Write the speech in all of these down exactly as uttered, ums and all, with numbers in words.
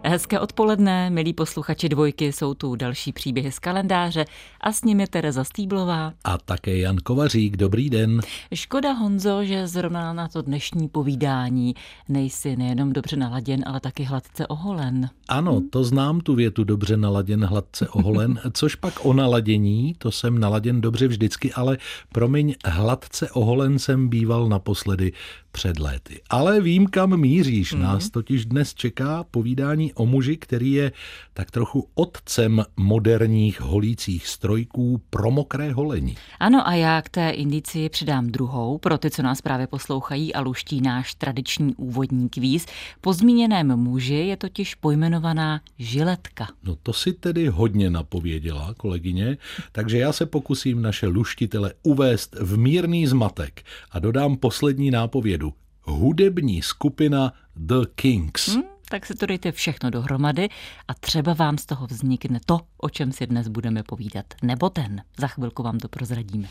Hezké odpoledne, milí posluchači Dvojky, jsou tu další příběhy z kalendáře a s nimi Tereza Stýblová. A také Jan Kovařík, dobrý den. Škoda, Honzo, že zrovna na to dnešní povídání nejsi nejenom dobře naladěn, ale taky hladce oholen. Ano, to znám tu větu dobře naladěn, hladce oholen, což pak o naladění, to jsem naladěn dobře vždycky, ale promiň, hladce oholen jsem býval naposledy před léty. Ale vím, kam míříš, nás totiž dnes čeká povídání o muži, který je tak trochu otcem moderních holících strojků pro mokré holení. Ano, a já k té indici přidám druhou, pro ty, co nás právě poslouchají a luští náš tradiční úvodní kvíz. Po zmíněném muži je totiž pojmenovaná žiletka. No to si tedy hodně napověděla, kolegyně, takže já se pokusím naše luštitele uvést v mírný zmatek a dodám poslední nápovědu. Hudební skupina The Kinks. Hmm, tak si to dejte všechno dohromady a třeba vám z toho vznikne to, o čem si dnes budeme povídat. Nebo ten. Za chvilku vám to prozradíme.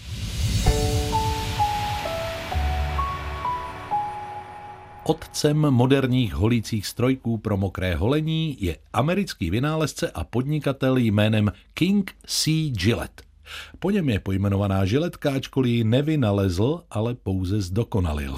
Otcem moderních holících strojků pro mokré holení je americký vynálezce a podnikatel jménem King C. Gillette. Po něm je pojmenovaná žiletka, ačkoliv ji nevynalezl, ale pouze zdokonalil.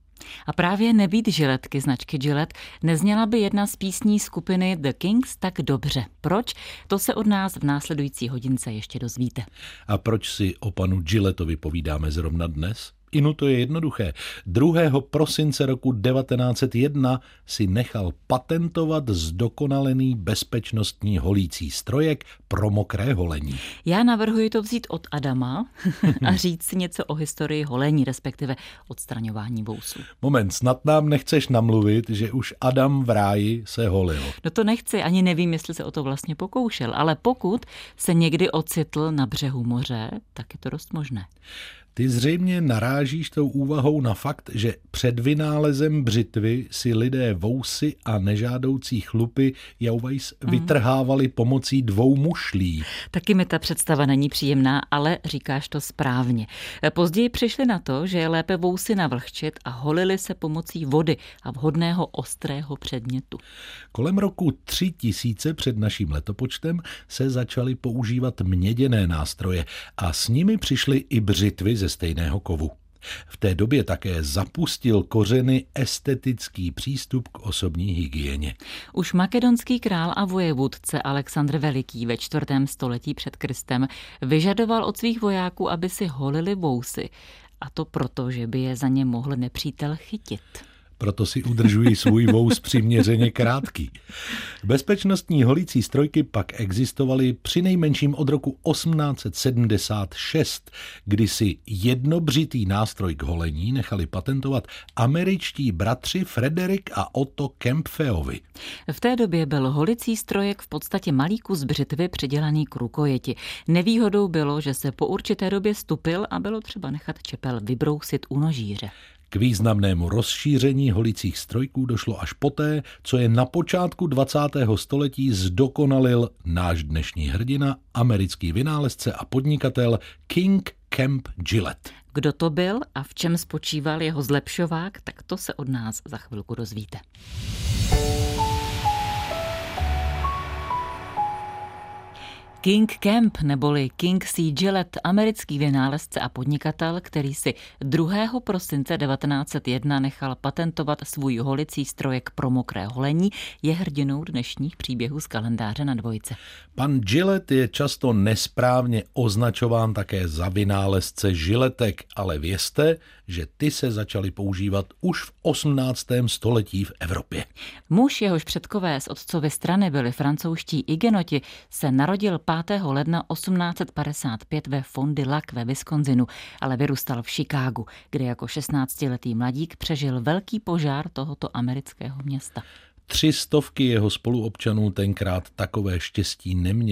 A právě nebýt žiletky značky Gillette nezněla by jedna z písní skupiny The Kinks tak dobře. Proč? To se od nás v následující hodince ještě dozvíte. A proč si o panu Gillettovi povídáme zrovna dnes? Inu to je jednoduché. druhého prosince roku devatenáct set jedna si nechal patentovat zdokonalený bezpečnostní holící strojek pro mokré holení. Já navrhuji to vzít od Adama a říct si něco o historii holení, respektive odstraňování vousů. Moment, snad nám nechceš namluvit, že už Adam v ráji se holil. No to nechci, ani nevím, jestli se o to vlastně pokoušel, ale pokud se někdy ocitl na břehu moře, tak je to dost možné. Ty zřejmě narážíš tou úvahou na fakt, že před vynálezem břitvy si lidé vousy a nežádoucí chlupy jauvajs vytrhávali pomocí dvou mušlí. Taky mi ta představa není příjemná, ale říkáš to správně. Později přišli na to, že je lépe vousy navlhčit a holili se pomocí vody a vhodného ostrého předmětu. Kolem roku tři tisíce před naším letopočtem se začaly používat měděné nástroje a s nimi přišly i břitvy ze stejného kovu. V té době také zapustil kořeny estetický přístup k osobní hygieně. Už makedonský král a vojevůdce Alexandr Veliký ve čtvrtém století před Kristem vyžadoval od svých vojáků, aby si holili vousy. A to proto, že by je za ně mohl nepřítel chytit. Proto si udržují svůj vous přiměřeně krátký. Bezpečnostní holící strojky pak existovaly přinejmenším od roku osmnáct set sedmdesát šest, kdy si jednobřitý nástroj k holení nechali patentovat američtí bratři Frederick a Otto Kempfeovi. V té době byl holicí strojek v podstatě malý kus břitvy přidělaný k rukojeti. Nevýhodou bylo, že se po určité době stupil a bylo třeba nechat čepel vybrousit u nožíře. K významnému rozšíření holicích strojků došlo až poté, co je na počátku dvacátého století zdokonalil náš dnešní hrdina, americký vynálezce a podnikatel King Kemp Gillette. Kdo to byl a v čem spočíval jeho zlepšovák, tak to se od nás za chvilku dozvíte. King Kemp neboli King C. Gillette, americký vynálezce a podnikatel, který si druhého prosince devatenáct set jedna nechal patentovat svůj holicí strojek pro mokré holení, je hrdinou dnešních příběhů z kalendáře na Dvojce. Pan Gillette je často nesprávně označován také za vynálezce žiletek, ale vězte, že ty se začaly používat už v osmnáctém století v Evropě. Muž, jehož předkové z otcovy strany byli francouzští igenoti, se narodil pátého ledna osmnáct set padesát pět ve Fond du Lac ve Wisconsinu, ale vyrůstal v Chicagu, kde jako šestnáctiletý mladík přežil velký požár tohoto amerického města. Tři stovky jeho spoluobčanů tenkrát takové štěstí neměli.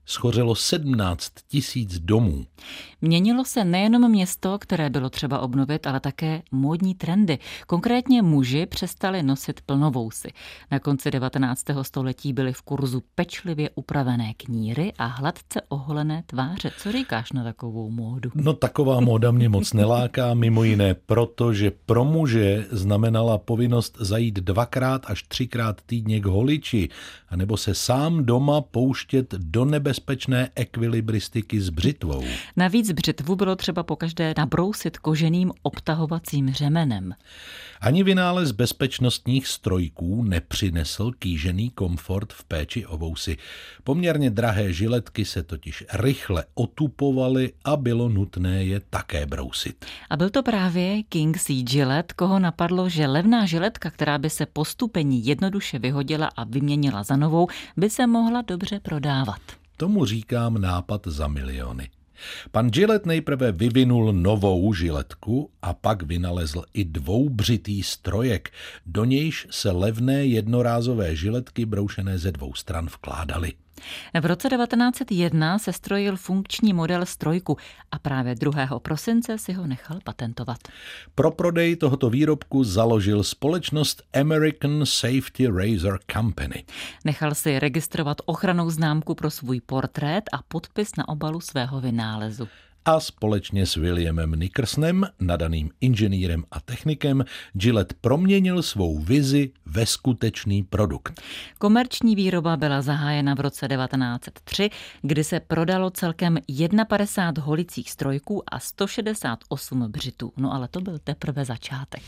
Schořelo sedmnáct tisíc domů. Měnilo se nejenom město, které bylo třeba obnovit, ale také módní trendy. Konkrétně muži přestali nosit plnovousy. Na konci devatenáctého století byly v kurzu pečlivě upravené kníry a hladce oholené tváře. Co říkáš na takovou módu? No taková móda mě moc neláká, mimo jiné proto, že pro muže znamenala povinnost zajít dvakrát až třikrát týdně k holiči, anebo se sám doma pouštět do nebezpečné ekvilibristiky s břitvou. Navíc břitvu bylo třeba pokaždé nabrousit koženým obtahovacím řemenem. Ani vynález bezpečnostních strojků nepřinesl kýžený komfort v péči o vousy. Poměrně drahé žiletky se totiž rychle otupovaly a bylo nutné je také brousit. A byl to právě King C. Gillette, koho napadlo, že levná žiletka, která by se po stupení jednoduše vyhodila a vyměnila za novou, by se mohla dobře prodávat. Tomu říkám nápad za miliony. Pan Gillette nejprve vyvinul novou žiletku a pak vynalezl i dvoubřitý strojek. Do nějž se levné jednorázové žiletky broušené ze dvou stran vkládaly. V roce devatenáct set jedna se strojil funkční model strojku a právě druhého prosince si ho nechal patentovat. Pro prodej tohoto výrobku založil společnost American Safety Razor Company. Nechal si registrovat ochrannou známku pro svůj portrét a podpis na obalu svého vynálezu. A společně s Williamem Nickersonem, nadaným inženýrem a technikem, Gillette proměnil svou vizi ve skutečný produkt. Komerční výroba byla zahájena v roce devatenáct set tři, kdy se prodalo celkem padesát jedna holicích strojků a sto šedesát osm břitů. No ale to byl teprve začátek.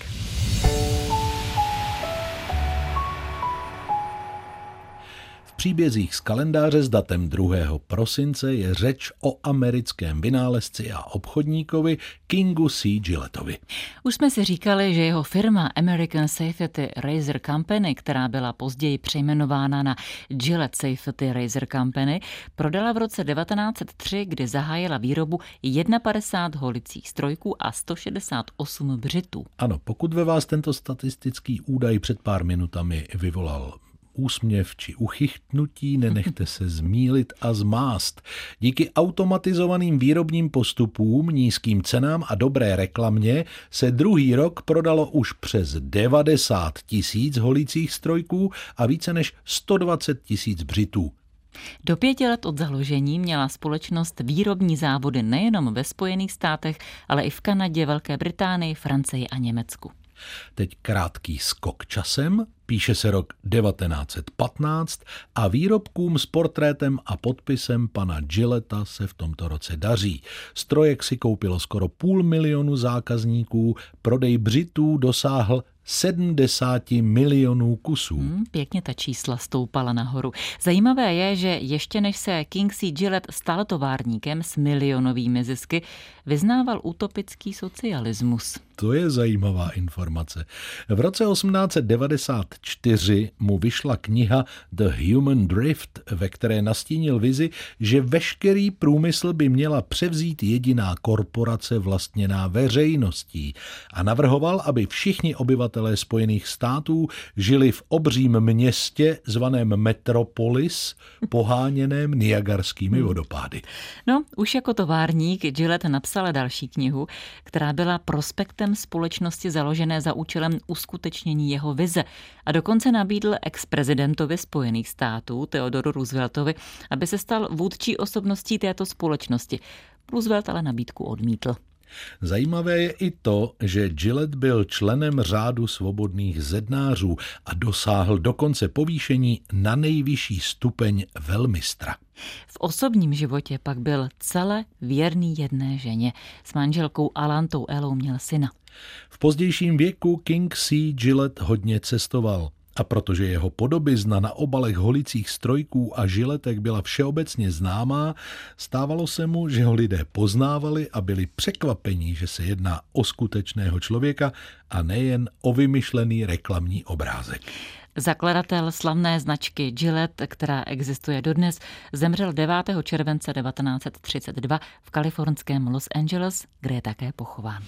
V příbězích z kalendáře s datem druhého prosince je řeč o americkém vynálezci a obchodníkovi Kingu C. Gillettovi. Už jsme si říkali, že jeho firma American Safety Razor Company, která byla později přejmenována na Gillette Safety Razor Company, prodala v roce devatenáct set tři, kdy zahájila výrobu padesát jedna holicích strojků a sto šedesát osm břitů. Ano, pokud ve vás tento statistický údaj před pár minutami vyvolal úsměv či uchychtnutí, nenechte se zmýlit a zmást. Díky automatizovaným výrobním postupům, nízkým cenám a dobré reklamě se druhý rok prodalo už přes devadesát tisíc holicích strojků a více než sto dvacet tisíc břitů. Do pěti let od založení měla společnost výrobní závody nejenom ve Spojených státech, ale i v Kanadě, Velké Británii, Francii a Německu. Teď krátký skok časem, píše se rok devatenáct set patnáct a výrobkům s portrétem a podpisem pana Gilletta se v tomto roce daří. Strojek si koupilo skoro půl milionu zákazníků, prodej břitů dosáhl sedmdesát milionů kusů. Hmm, pěkně ta čísla stoupala nahoru. Zajímavé je, že ještě než se King C. Gillette stal továrníkem s milionovými zisky, vyznával utopický socialismus. To je zajímavá informace. V roce osmnáct set devadesát čtyři mu vyšla kniha The Human Drift, ve které nastínil vizi, že veškerý průmysl by měla převzít jediná korporace vlastněná veřejností a navrhoval, aby všichni obyvatelé Spojených států žili v obřím městě zvaném Metropolis, poháněném Niagarskými vodopády. No, už jako továrník Gillette napsal další knihu, která byla prospektem společnosti založené za účelem uskutečnění jeho vize a dokonce nabídl ex-prezidentovi Spojených států Theodoru Rooseveltovi, aby se stal vůdčí osobností této společnosti. Roosevelt ale nabídku odmítl. Zajímavé je i to, že Gillette byl členem řádu svobodných zednářů a dosáhl dokonce povýšení na nejvyšší stupeň velmistra. V osobním životě pak byl celé věrný jedné ženě. S manželkou Alantou Elou měl syna. V pozdějším věku King C. Gillette hodně cestoval. A protože jeho podobizna na obalech holicích strojků a žiletek byla všeobecně známá, stávalo se mu, že ho lidé poznávali a byli překvapení, že se jedná o skutečného člověka a nejen o vymyšlený reklamní obrázek. Zakladatel slavné značky Gillette, která existuje dodnes, zemřel devátého července devatenáct set třicet dva v kalifornském Los Angeles, kde je také pochován.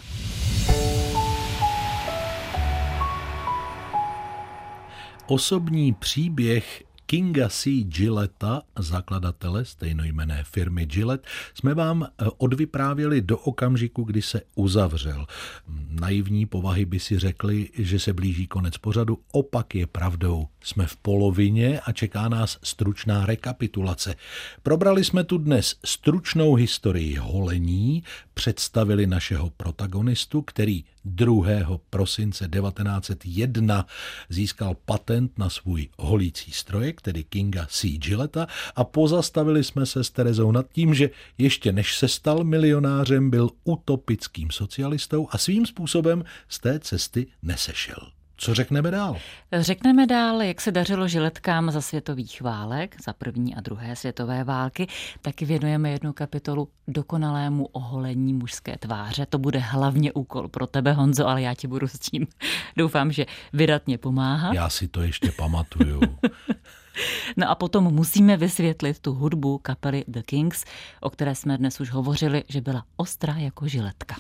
Osobní příběh Kinga C. Gilletta, zakladatele stejnojmenné firmy Gillette, jsme vám odvyprávěli do okamžiku, kdy se uzavřel. Naivní povahy by si řekli, že se blíží konec pořadu. Opak je pravdou. Jsme v polovině a čeká nás stručná rekapitulace. Probrali jsme tu dnes stručnou historii holení, představili našeho protagonistu, který druhého prosince devatenáct set jedna získal patent na svůj holící strojek, tedy Kinga C. Gilletta, a pozastavili jsme se s Terezou nad tím, že ještě než se stal milionářem, byl utopickým socialistou a svým způsobem z té cesty nesešel. Co řekneme dál? Řekneme dál, jak se dařilo žiletkám za světových válek, za první a druhé světové války. Taky věnujeme jednu kapitolu dokonalému oholení mužské tváře. To bude hlavně úkol pro tebe, Honzo, ale já ti budu s tím, doufám, že vydatně pomáhat. Já si to ještě pamatuju. No a potom musíme vysvětlit tu hudbu kapely The Kinks, o které jsme dnes už hovořili, že byla ostrá jako žiletka.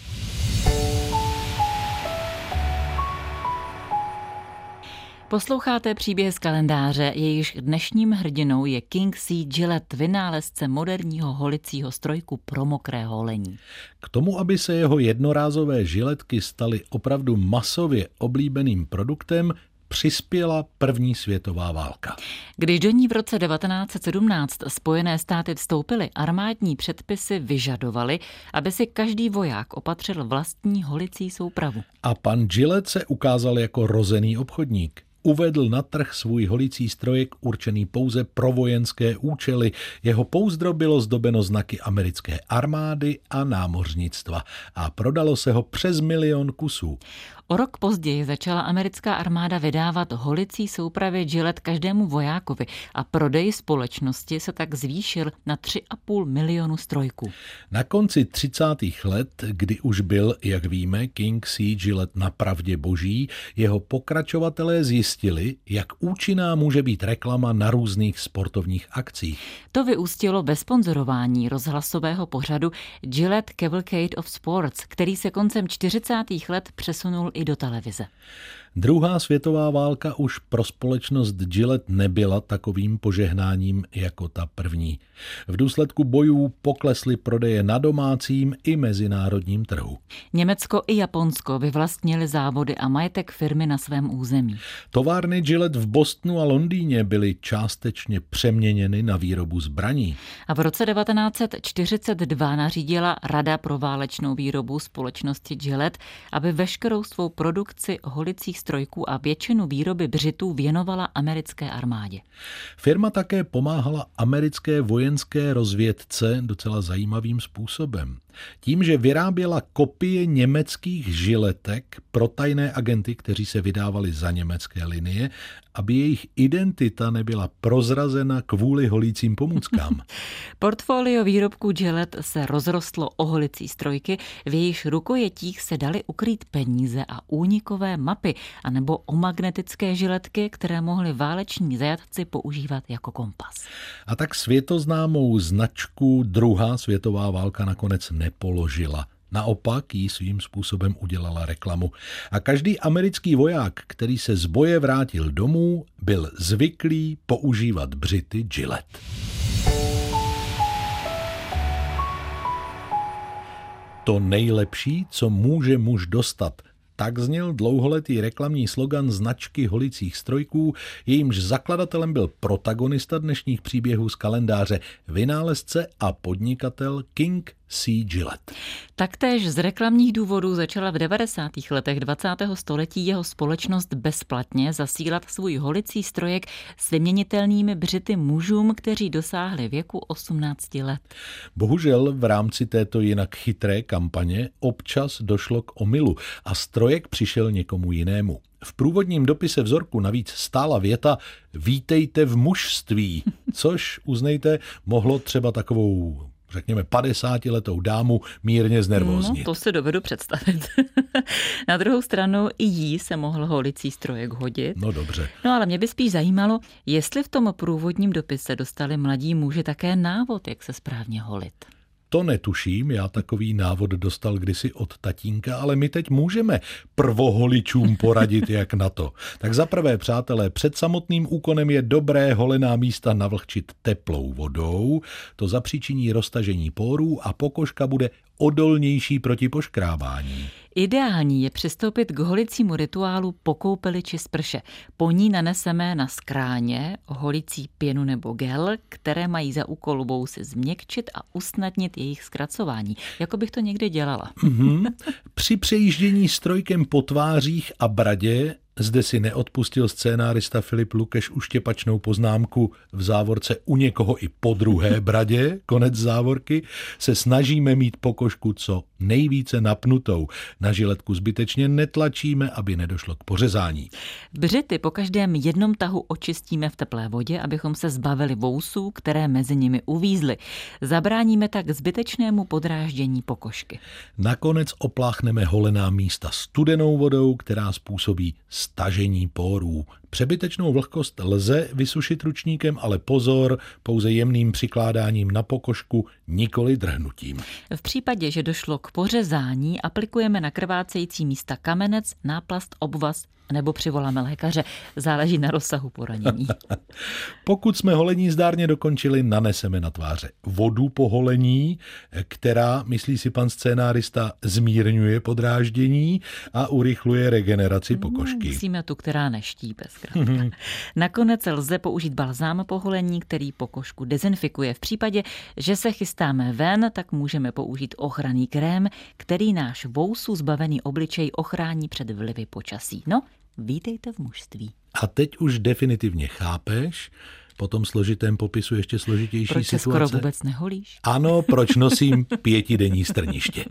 Posloucháte příběh z kalendáře, jejíž dnešním hrdinou je King C. Gillette, vynálezce moderního holicího strojku pro mokré holení. K tomu, aby se jeho jednorázové žiletky staly opravdu masově oblíbeným produktem, přispěla první světová válka. Když do ní v roce devatenáct set sedmnáct Spojené státy vstoupily, armádní předpisy vyžadovaly, aby si každý voják opatřil vlastní holicí soupravu. A pan Gillette se ukázal jako rozený obchodník. Uvedl na trh svůj holicí strojek určený pouze pro vojenské účely. Jeho pouzdro bylo zdobeno znaky americké armády a námořnictva a prodalo se ho přes milion kusů. O rok později začala americká armáda vydávat holicí soupravy Gillette každému vojákovi a prodej společnosti se tak zvýšil na tři a půl milionu strojků. Na konci třicátých let, kdy už byl, jak víme, King C. Gillette napravdě boží, jeho pokračovatelé zjistili, jak účinná může být reklama na různých sportovních akcích. To vyústilo ve sponzorování rozhlasového pořadu Gillette Cavalcade of Sports, který se koncem čtyřicátých let přesunul i do televize. Druhá světová válka už pro společnost Gillette nebyla takovým požehnáním jako ta první. V důsledku bojů poklesly prodeje na domácím i mezinárodním trhu. Německo i Japonsko vyvlastnili závody a majetek firmy na svém území. Továrny Gillette v Bostonu a Londýně byly částečně přeměněny na výrobu zbraní. A v roce devatenáct set čtyřicet dva nařídila Rada pro válečnou výrobu společnosti Gillette, aby veškerou svou produkci holicích strojků a většinu výroby břitů věnovala americké armádě. Firma také pomáhala americké vojenské rozvědce docela zajímavým způsobem. Tím, že vyráběla kopie německých žiletek pro tajné agenty, kteří se vydávali za německé linie, aby jejich identita nebyla prozrazena kvůli holícím pomůckám. Portfolio výrobků Gillette se rozrostlo o holicí strojky, v jejíž rukojetích se daly ukrýt peníze a únikové mapy, anebo o magnetické žiletky, které mohli váleční zajatci používat jako kompas. A tak světoznámou značku druhá světová válka nakonec nepoložila. Naopak jí svým způsobem udělala reklamu. A každý americký voják, který se z boje vrátil domů, byl zvyklý používat břity Gillette. To nejlepší, co může muž dostat. Tak zněl dlouholetý reklamní slogan značky holicích strojků, jejímž zakladatelem byl protagonista dnešních příběhů z kalendáře, vynálezce a podnikatel King C. Gillette. Taktéž z reklamních důvodů začala v devadesátých letech dvacátého století jeho společnost bezplatně zasílat svůj holicí strojek s vyměnitelnými břity mužům, kteří dosáhli věku osmnácti let. Bohužel v rámci této jinak chytré kampaně občas došlo k omylu a strojek přišel někomu jinému. V průvodním dopise vzorku navíc stála věta "Vítejte v mužství", což, uznejte, mohlo třeba takovou, řekněme, padesátiletou dámu mírně znervóznit. No, to si dovedu představit. Na druhou stranu i jí se mohl holicí strojek hodit. No dobře. No ale mě by spíš zajímalo, jestli v tom průvodním dopise dostali mladí muži také návod, jak se správně holit. To netuším, já takový návod dostal kdysi od tatínka, ale my teď můžeme prvoholičům poradit, jak na to. Tak za prvé, přátelé, před samotným úkonem je dobré holená místa navlhčit teplou vodou, to zapříčiní roztažení pórů a pokožka bude odolnější proti poškrábání. Ideální je přistoupit k holicímu rituálu po koupeli či sprše. Po ní naneseme na skráně holicí pěnu nebo gel, které mají za úkol vousy změkčit a usnadnit jejich zkracování. Jako bych to někdy dělala. Mm-hmm. Při přejíždění strojkem po tvářích a bradě zde si neodpustil scénárista Filip Lukeš uštěpačnou poznámku v závorce u někoho i po druhé bradě, konec závorky, se snažíme mít pokožku co nejvíce napnutou. Na žiletku zbytečně netlačíme, aby nedošlo k pořezání. Břity po každém jednom tahu očistíme v teplé vodě, abychom se zbavili vousů, které mezi nimi uvízly. Zabráníme tak zbytečnému podráždění pokožky. Nakonec opláchneme holená místa studenou vodou, která způsobí stažení pórů. Přebytečnou vlhkost lze vysušit ručníkem, ale pozor, pouze jemným přikládáním na pokožku, nikoli drhnutím. V případě, že došlo k pořezání, aplikujeme na krvácející místa kamenec, náplast, obvaz nebo přivoláme lékaře. Záleží na rozsahu poranění. Pokud jsme holení zdárně dokončili, naneseme na tváře vodu po holení, která, myslí si pan scénárista, zmírňuje podráždění a urychluje regeneraci pokožky. Musíme tu, která neštípe. Zkrátka. Nakonec lze použít balzám po holení, který pokožku dezinfikuje. V případě, že se chystáme ven, tak můžeme použít ochranný krém, který náš vousů zbavený obličej ochrání před vlivy počasí. No, vítejte v mužství. A teď už definitivně chápeš, po tom složitém popisu ještě složitější proč situace. Proč se skoro vůbec neholíš? Ano, proč nosím pětidenní strniště.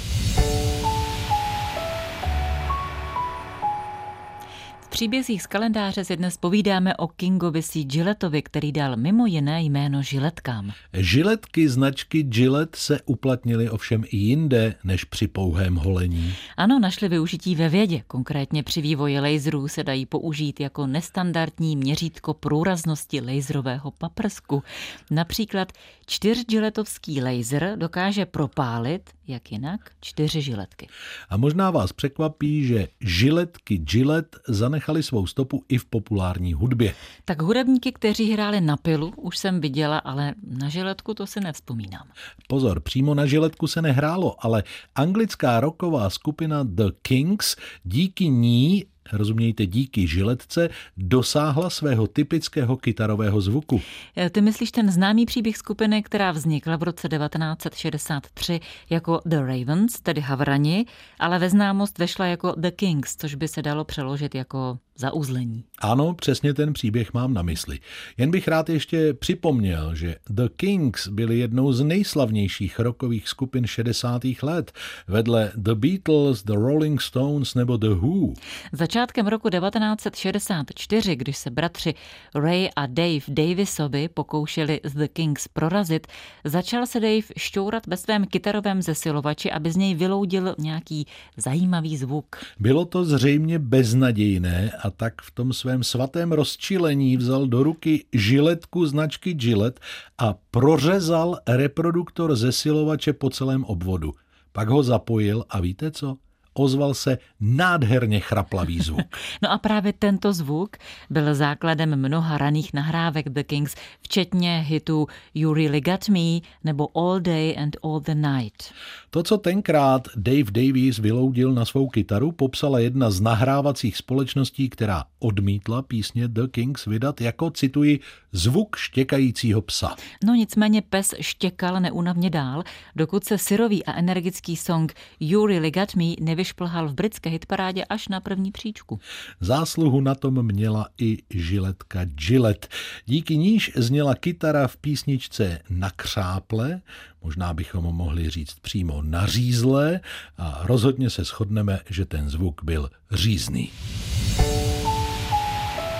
V příbězích z kalendáře si dnes povídáme o Kingovi C. Gillettovi, který dal mimo jiné jméno žiletkám. Žiletky značky Gillette se uplatnily ovšem i jinde než při pouhém holení. Ano, našli využití ve vědě. Konkrétně při vývoji laserů se dají použít jako nestandardní měřítko průraznosti laserového paprsku. Například čtyřgiletovský laser dokáže propálit, jak jinak, čtyři žiletky. A možná vás překvapí, že žiletky Gillette zanechali svou stopu i v populární hudbě. Tak hudebníky, kteří hráli na pilu, už jsem viděla, ale na žiletku to si nevzpomínám. Pozor, přímo na žiletku se nehrálo, ale anglická rocková skupina The Kinks díky ní, rozumějte díky žiletce, dosáhla svého typického kytarového zvuku. Ty myslíš ten známý příběh skupiny, která vznikla v roce devatenáct set šedesát tři jako The Ravens, tedy Havrani, ale ve známost vešla jako The Kinks, což by se dalo přeložit jako zauzlení. Ano, přesně ten příběh mám na mysli. Jen bych rád ještě připomněl, že The Kinks byli jednou z nejslavnějších rockových skupin šedesátých let, vedle The Beatles, The Rolling Stones nebo The Who. Začátkem roku devatenáct set šedesát čtyři, když se bratři Ray a Dave Davisovi pokoušeli z The Kinks prorazit, začal se Dave šťourat ve svém kytarovém zesilovači, aby z něj vyloudil nějaký zajímavý zvuk. Bylo to zřejmě beznadějné a tak v tom svém svatém rozčilení vzal do ruky žiletku značky Gillette a prořezal reproduktor zesilovače po celém obvodu. Pak ho zapojil a víte co? Ozval se nádherně chraplavý zvuk. No a právě tento zvuk byl základem mnoha raných nahrávek The Kinks, včetně hitů You Really Got Me nebo All Day and All the Night. To, co tenkrát Dave Davies vyloudil na svou kytaru, popsala jedna z nahrávacích společností, která odmítla písně The Kinks vydat jako, cituji, zvuk štěkajícího psa. No nicméně pes štěkal neúnavně dál, dokud se syrový a energický song You Really Got Me nevyšplhal v britské hitparádě až na první příčku. Zásluhu na tom měla i žiletka Gillette. Díky níž zněla kytara v písničce nakřáple, možná bychom mohli říct přímo nařízlé, a rozhodně se shodneme, že ten zvuk byl řízný.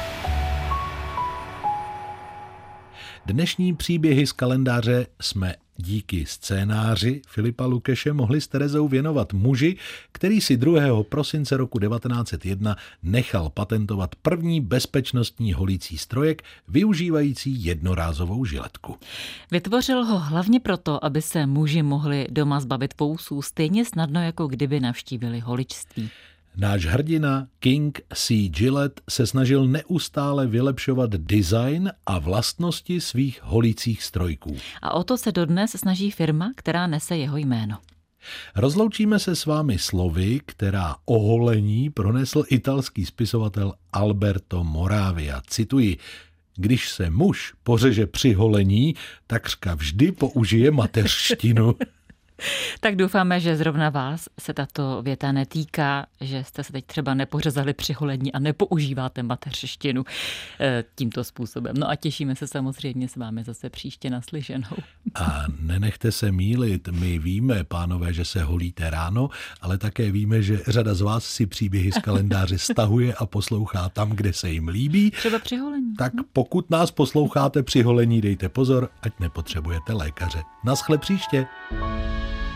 Dnešní příběhy z kalendáře jsme Díky scénáři Filipa Lukeše mohli s Terezou věnovat muži, který si druhého prosince roku devatenáct set jedna nechal patentovat první bezpečnostní holící strojek využívající jednorázovou žiletku. Vytvořil ho hlavně proto, aby se muži mohli doma zbavit vousů stejně snadno, jako kdyby navštívili holičství. Náš hrdina King C. Gillette se snažil neustále vylepšovat design a vlastnosti svých holících strojků. A o to se dodnes snaží firma, která nese jeho jméno. Rozloučíme se s vámi slovy, která oholení pronesl italský spisovatel Alberto Moravia. Cituji: když se muž pořeže při holení, takřka vždy použije mateřštinu. Tak doufáme, že zrovna vás se tato věta netýká, že jste se teď třeba nepořezali při holení a nepoužíváte mateřštinu tímto způsobem. No a těšíme se samozřejmě s vámi zase příště naslyšenou. A nenechte se mýlit, my víme, pánové, že se holíte ráno, ale také víme, že řada z vás si příběhy z kalendáře stahuje a poslouchá tam, kde se jim líbí. Třeba při holení. Tak pokud nás posloucháte při holení, dejte pozor, ať nepotřebujete lékaře. Naschle příště.